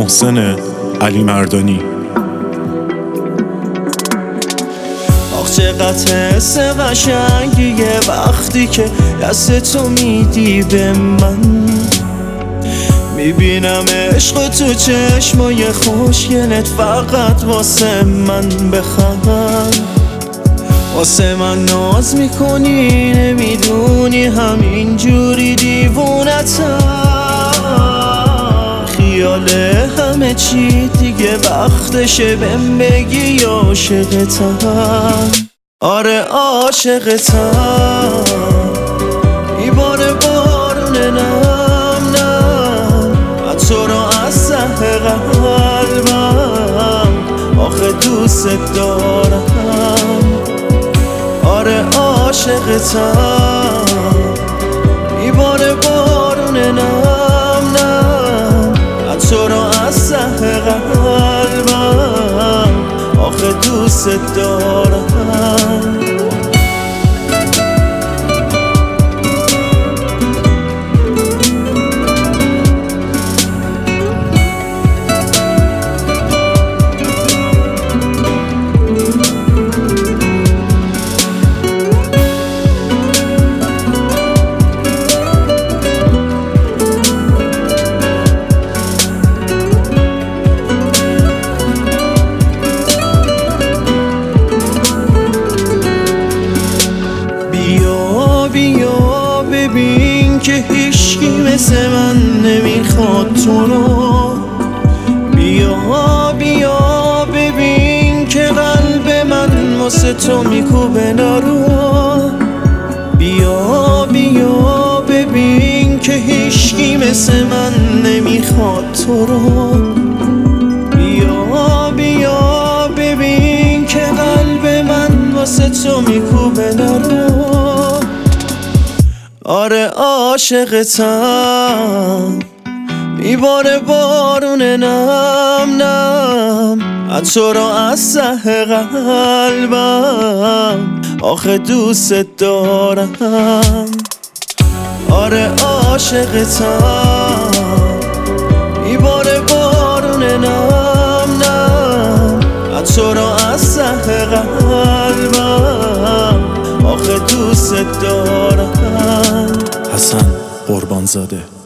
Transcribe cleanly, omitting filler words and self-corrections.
محسن علی مردانی. آخ چقدر حس قشنگیه وقتی که دست تو میدی به من، میبینم عشق تو چشمای خوشگلت فقط واسه من بخند. واسه من ناز میکنی نمیدونی همینجوری دیوونتم، خیال همه چی دیگه وقتشه بهم بگی عاشقتم. آره عاشقتم، میباره بارون نم نم تو رو از ته قلبم، آخه دوست دارم. آره عاشقتم، میباره بارون نم نم تو رو از ته قلبم، آخه دوست دارم. بیا ببین که هیچکی مثل من نمیخواد تو رو. بیا ببین که قلب من واسه تو میکوبه نارو. بیا ببین که هیچکی مثل من نمیخواد تو رو. بیا ببین که قلب من واسه تو میکوبه نارو. آره عاشقتم، میباره بارون نم نم تو رو از ته قلبم، آخه دوست دارم. آره عاشقتم، میباره بارون نم نم تو رو از ته قلبم، آخه دوست دارم. حسن قربانزاده.